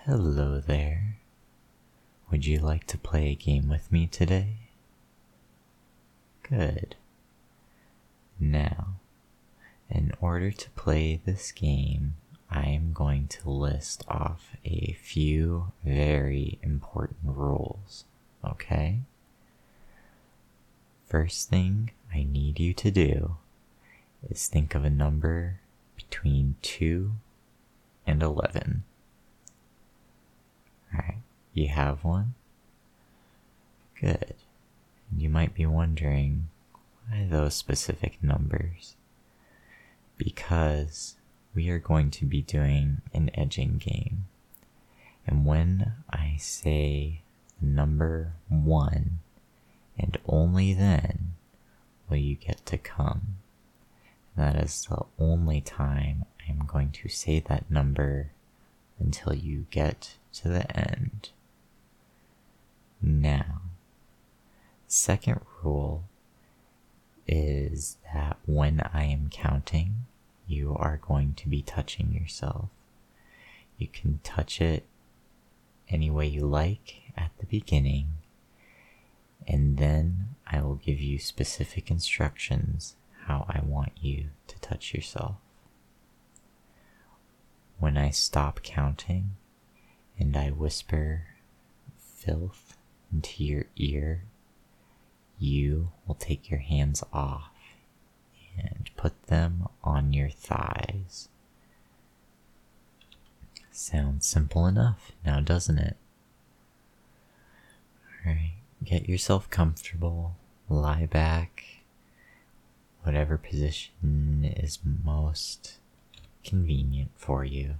Hello there. Would you like to play a game with me today? Good. Now, in order to play this game, I am going to list off a few very important rules, okay? First thing I need you to do is think of a number between 2 and 11. Alright, you have one? Good. And you might be wondering, why those specific numbers? Because we are going to be doing an edging game. And when I say the number 1, and only then will you get to come. That is the only time I'm going to say that number until you get to the end. Now, second rule is that when I am counting, you are going to be touching yourself. You can touch it any way you like at the beginning, and then I will give you specific instructions how I want you to touch yourself. When I stop counting and I whisper filth into your ear, you will take your hands off and put them on your thighs. Sounds simple enough now, doesn't it? Alright, get yourself comfortable, lie back, whatever position is most convenient for you.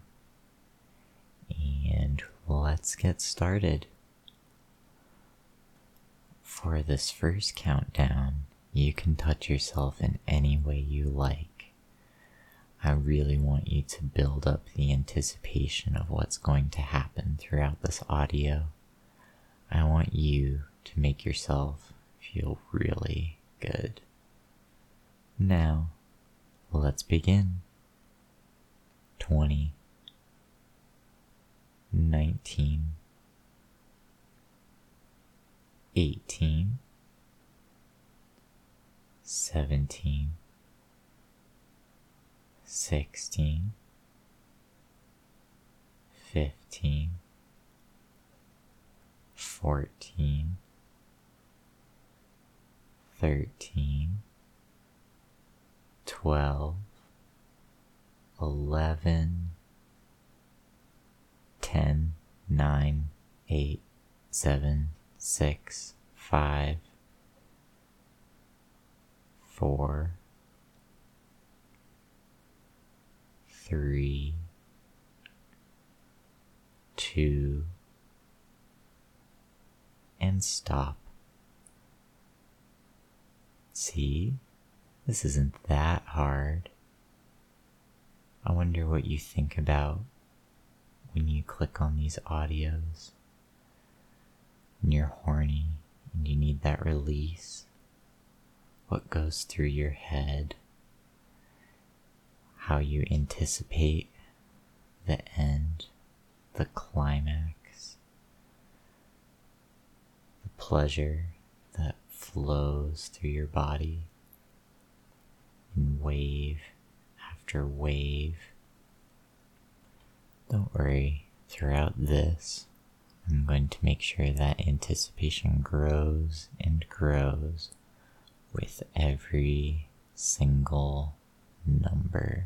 And let's get started. For this first countdown, you can touch yourself in any way you like. I really want you to build up the anticipation of what's going to happen throughout this audio. I want you to make yourself feel really good. Now, let's begin. 20, 19, 18, 17, 16, 15, 14, 13, 12, 11, 10, 9, 8, 7, 6, 5, 4, 3, 2, and stop. See? This isn't that hard. I wonder what you think about when you click on these audios. When you're horny and you need that release. What goes through your head? How you anticipate the end, the climax, the pleasure that flows through your body in wave after wave. Don't worry, throughout this, I'm going to make sure that anticipation grows and grows with every single number.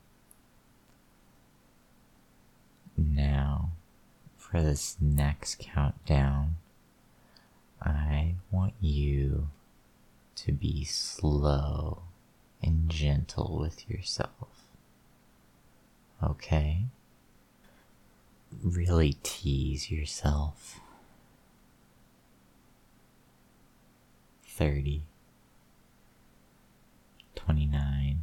Now, for this next countdown, I want you to be slow and gentle with yourself. Okay? Really tease yourself. 30, 29,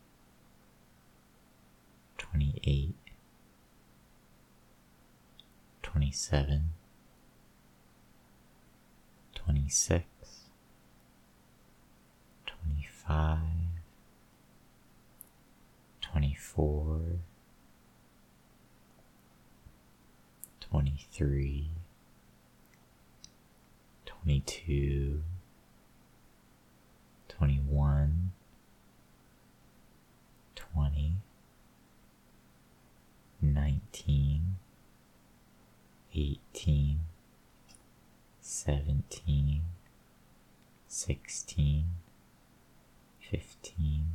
28, 27, 26, 25, 24, 23, 22, 21, 20, 19, 18, 17, 16, 15,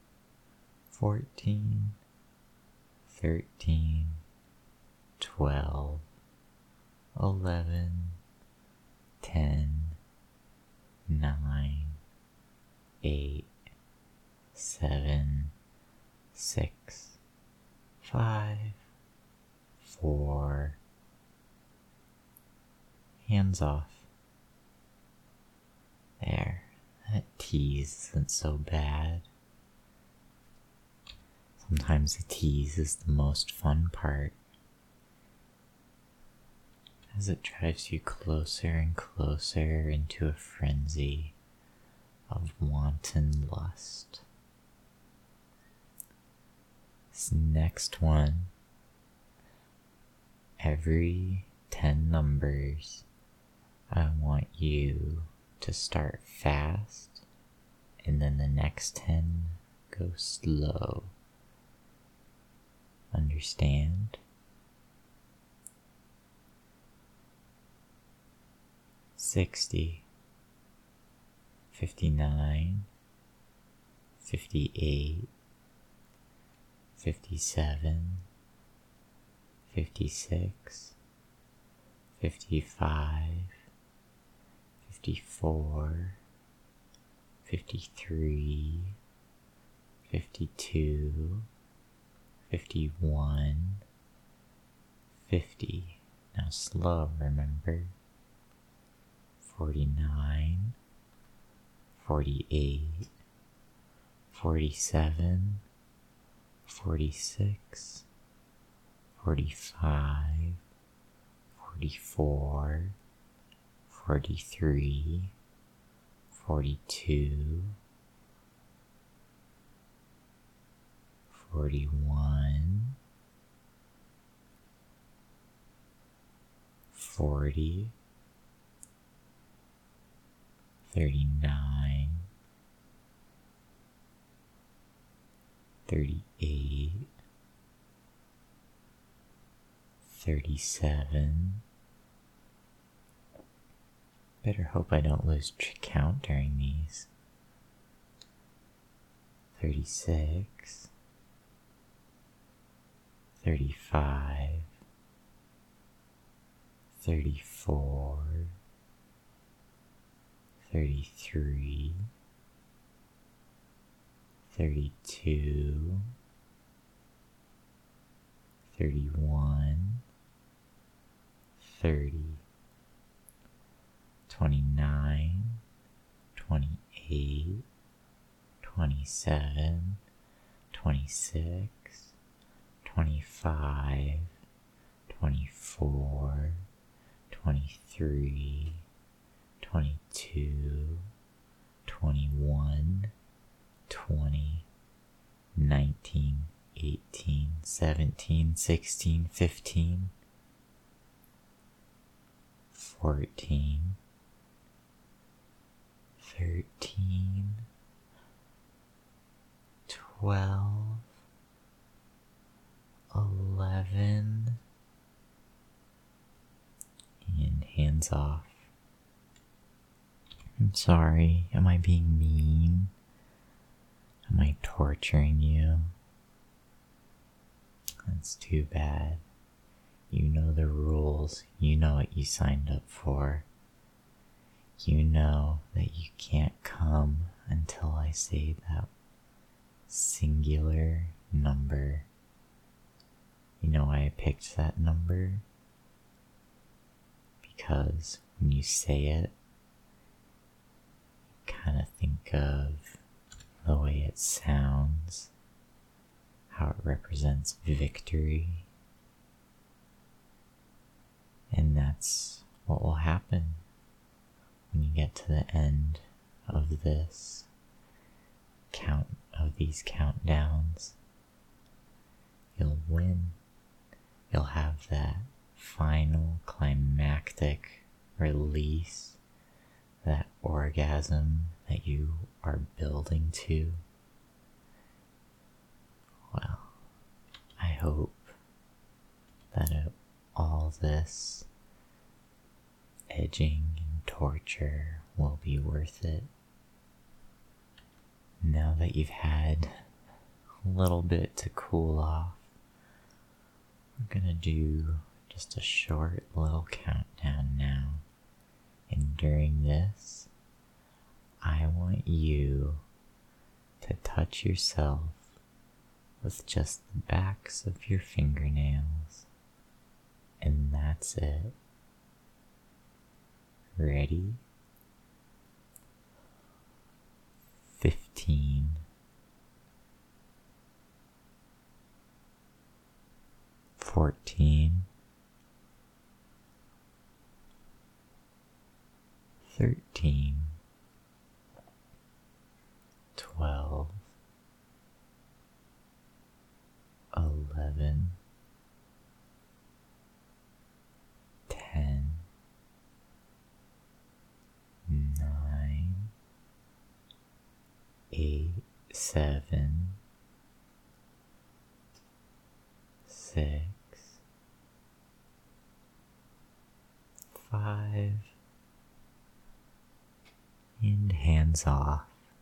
14, 13, 12, 11, 10, 9, 8, 7, 6, 5, 4, hands off. There, that tease isn't so bad. Sometimes the tease is the most fun part, as it drives you closer and closer into a frenzy of wanton lust. This next one, every 10 numbers, I want you to start fast, and then the next 10 go slow. Understand? 60, 59, 58, 57, 56, 55, 54, 53, 52, 51, 50. Now slow, remember? 49, 48, 47, 46, 45, 44, 43, 42, 41, 40, 39, 38, 37. Better hope I don't lose count during these. 36, 35, 34, 33, 32, 31, 30, 29, 28, 27, 26, 25, 24, 23, 22, 21, 20, 19, 18, 17, 16, 15, 14, 13, 12, 11, and hands off. I'm sorry, am I being mean? Am I torturing you? That's too bad. You know the rules, you know what you signed up for. You know that you can't come until I say that singular number. You know why I picked that number? Because when you say it, you kind of think of the way it sounds, how it represents victory. And that's what will happen when you get to the end of this count of these countdowns. You'll win. You'll have that final climactic release, that orgasm that you are building to. Well, I hope that all this edging and torture will be worth it. Now that you've had a little bit to cool off, we're gonna do just a short little countdown now. And during this, I want you to touch yourself with just the backs of your fingernails. And that's it. Ready? 15. 14. 13. 12. 11. 10. 9. 8. 7. 6. 5. And hands off.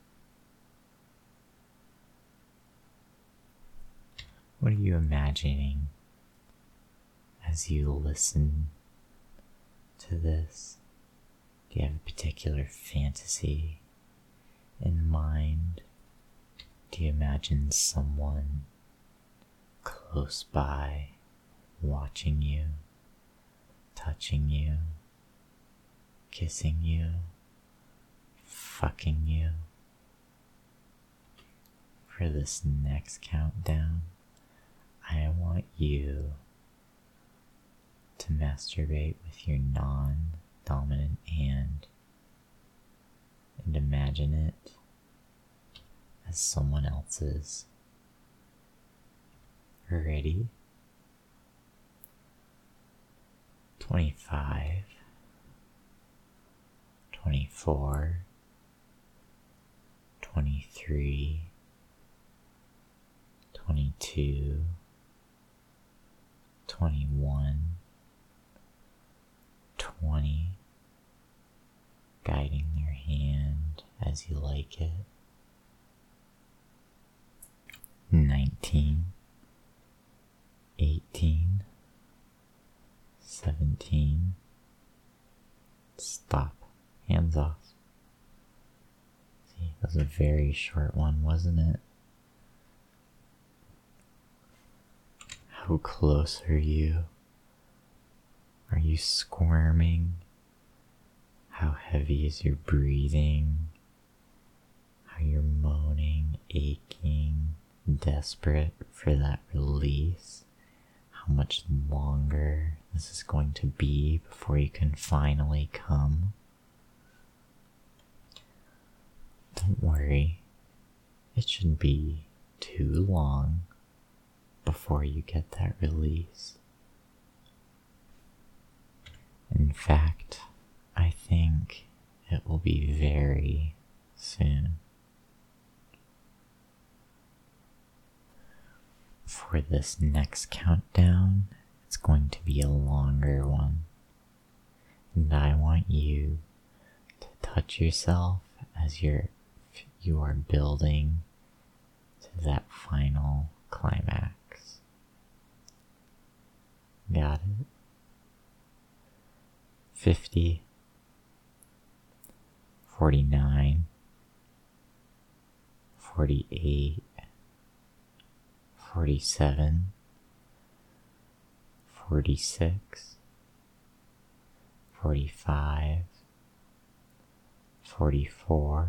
What are you imagining as you listen to this? Do you have a particular fantasy in mind? Do you imagine someone close by watching you, touching you, kissing you, fucking you? For this next countdown, I want you to masturbate with your non-dominant hand and imagine it as someone else's. Ready? 25, 24, 23, 22, 21, 20, guiding your hand as you like it. 19, 18, 17, stop, hands off. See, that was a very short one, wasn't it? How close are you? Are you squirming? How heavy is your breathing? How you're moaning, aching, desperate for that release? How much longer this is going to be before you can finally come? Don't worry, it shouldn't be too long before you get that release. In fact, I think it will be very soon. For this next countdown, it's going to be a longer one. And I want you to touch yourself as you are building to that final climax. Got it? 50, 49, 48, 47, 46, 45, 44,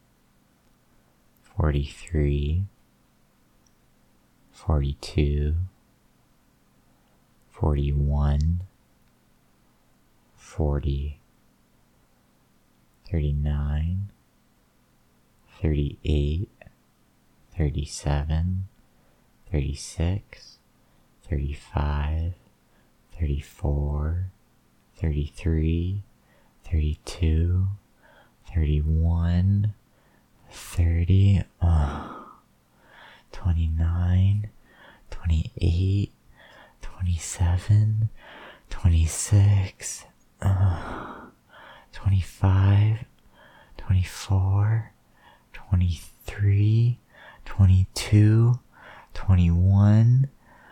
43, 42, 41, 40, 39, 38, 37, 36, 35, 34, 33, 32, 31, 30, 29, 28, 27, 26, 25, 24, 23, 22, 21,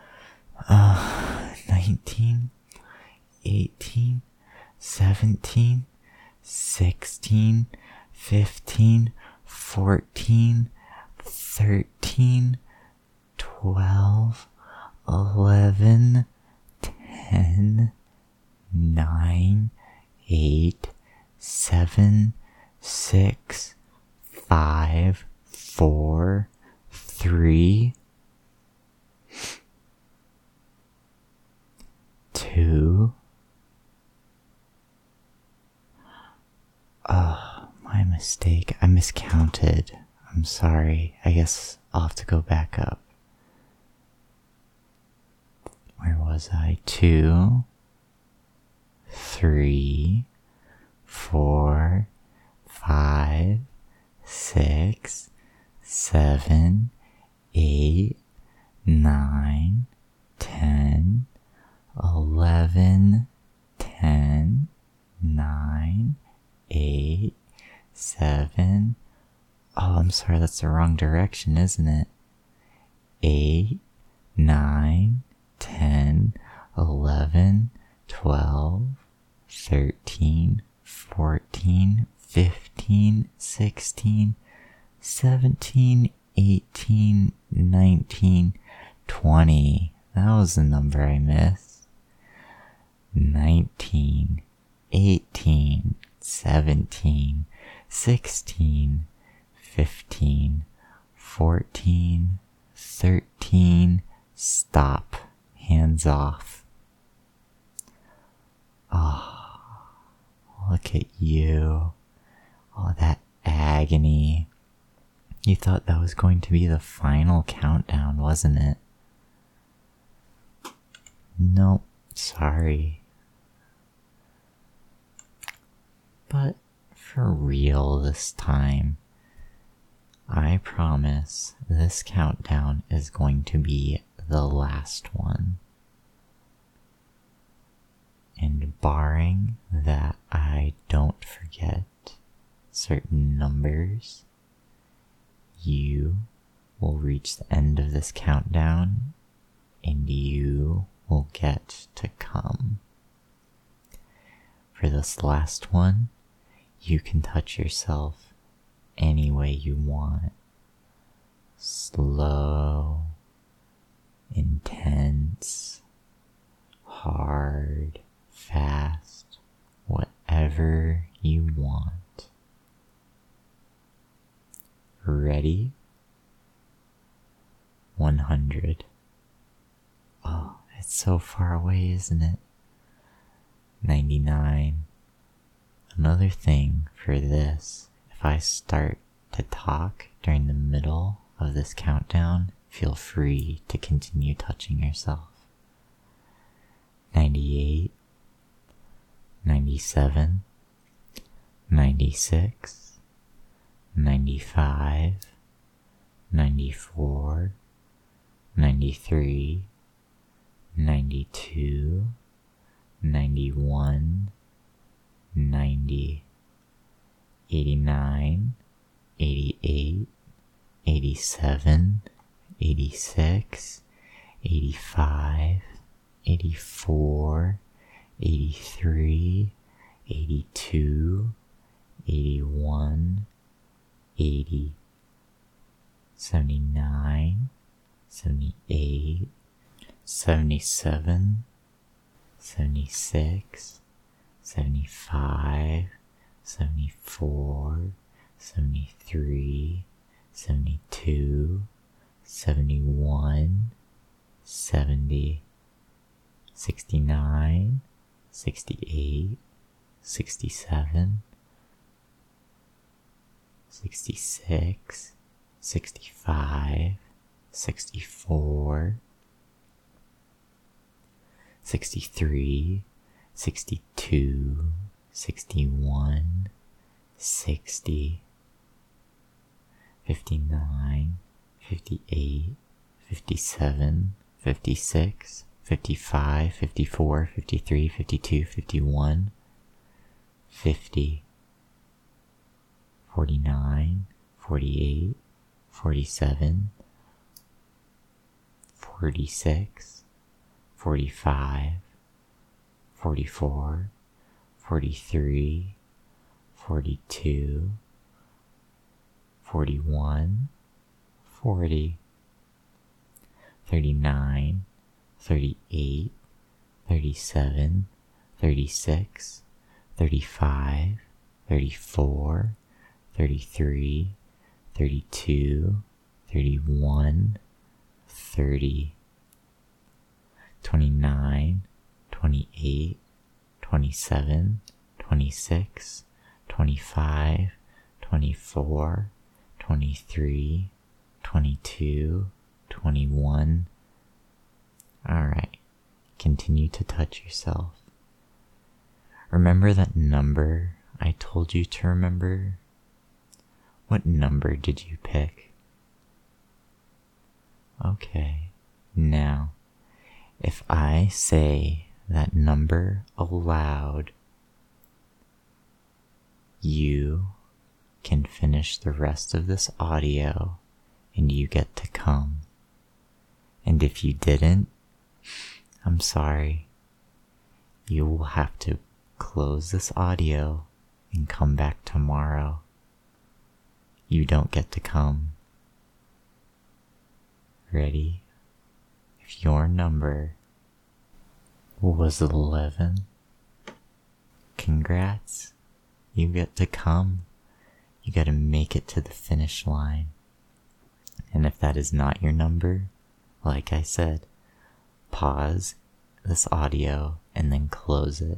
19, 18, 17, 16, 15, 14, 13, 12, 11, 10, 9, 8, 7, 6, 5, 4, 3, 2. My mistake. I miscounted. I'm sorry. I guess I'll have to go back up. Where was I? 2, 3, 4, 5, 6, 7, 8, 9, 10, 11, 10, 9, 8, 7. Oh, I'm sorry, that's the wrong direction, isn't it? 8, 9, 10, 11, 12, 13, 14, 15, 16, 17, 18, 19, 20. That was the number I missed. 19, 18, 17, 16, 15, 14, 13. Stop. Hands off. Oh, look at you. All that agony. You thought that was going to be the final countdown, wasn't it? Nope, sorry. But for real this time, I promise this countdown is going to be the last one. And barring that I don't forget certain numbers, you will reach the end of this countdown and you will get to come. For this last one, you can touch yourself any way you want. Slow, intense, hard, fast, whatever you want. Ready? 100. Oh, it's so far away, isn't it? 99. Another thing for this, if I start to talk during the middle of this countdown, feel free to continue touching yourself. 98, 97, 96, 95, 94, 93, 92, 91, 90, 89, 88, 87, 86, 85, 84, 83, 82, 81, 80, 79, 78, 77, 76, 75, 74, 73, 72, 71, 70, 69, 68, 67, 66, 65, 64, 63, 62, 61, 60, 59, 58, 57, 56, 55, 54, 53, 52, 51, 50, 49, 48, 47, 46, 45, 44, 43, 42, 41, 40, 39, 38, 37, 36, 35, 34, 33, 32, 31, 30, 29, 28, 27, 26, 25, 24, 23, 22, 21. Alright, continue to touch yourself. Remember that number I told you to remember? What number did you pick? Okay, now, if I say that number aloud, you can finish the rest of this audio and you get to come. And if you didn't, I'm sorry. You will have to close this audio and come back tomorrow. You don't get to come. Ready? If your number was 11, congrats. You get to come. You gotta make it to the finish line. And if that is not your number, like I said, pause this audio and then close it.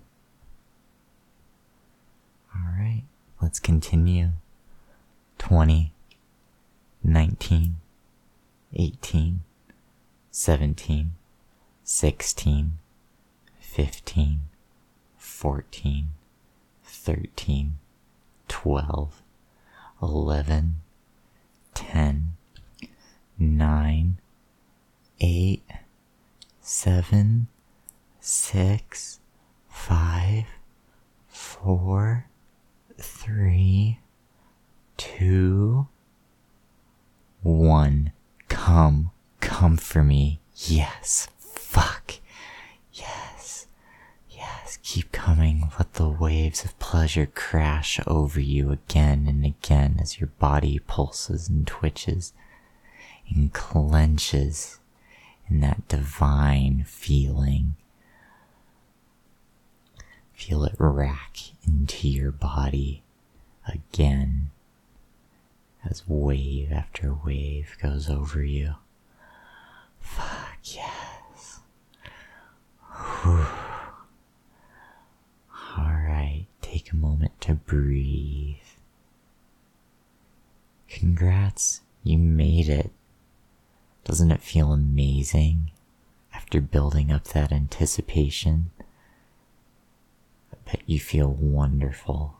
Alright, let's continue. 20, 19, 18, 17, 16, 15, 14, 13, 12, 11, 10, 9, 8, 7, 6, 5, 4, 3, 2, 1. Come for me. Yes. Fuck. Yes. Yes. Keep coming. Let the waves of pleasure crash over you again and again as your body pulses and twitches and clenches in that divine feeling. Feel it rack into your body again as wave after wave goes over you. Fuck yes. Whew. Alright, take a moment to breathe. Congrats, you made it. Doesn't it feel amazing after building up that anticipation? I bet you feel wonderful.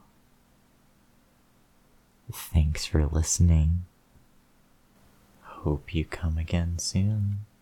Thanks for listening. Hope you come again soon.